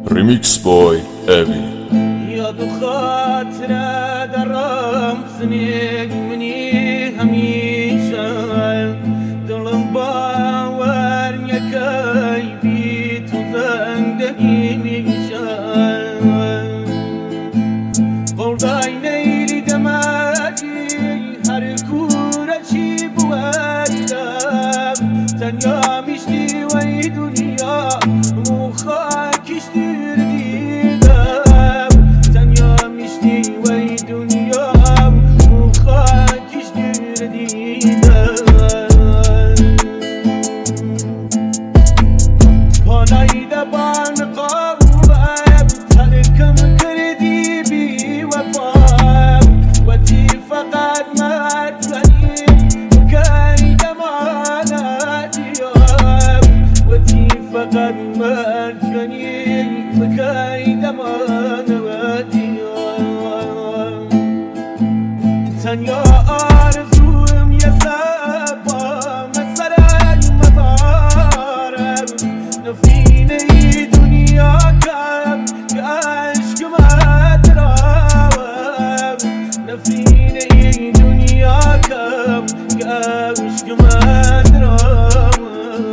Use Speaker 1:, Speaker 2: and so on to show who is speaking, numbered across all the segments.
Speaker 1: Remix Boy Evi.
Speaker 2: يا دو خاطر درم سنيك مني هميشة دلم باور يكاي بيت وزندقي ميشة قرداي نيلي دماجي هر كورة شي بوالدام تنيا مشتي وي دنيا مخاكش ترديدام تنيا مشتي وي دنيا مخاكش ترديدام بالای دبان قوام تركم كردي بي وفام وتي فقط ما تغني وكاي دماناتي وتي فقط ما تغني وكاي دماناتي تنيا آرزوم يسابا مسراي مطارم نفيني دنيا كم كعشق ما تراوم نفيني دنيا كم كعشق ما تراوم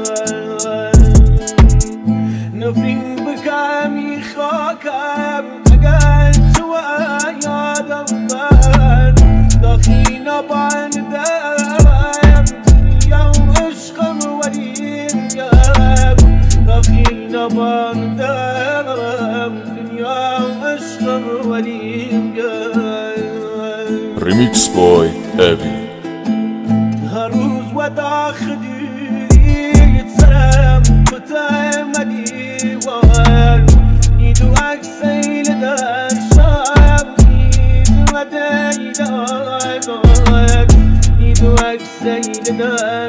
Speaker 2: نفين بكامي خاكم أقلت ويا دمان دخينا بان دام دنيا وعشق وليم جاب دخينا بان دام دنيا وعشق وليم جاب
Speaker 1: Remix Boy Evi.
Speaker 2: هروز وداخلي يتسلم ختام ديوان نيدو أكسي لدار شاب نيدو أداي داي نيدو أكسي لدار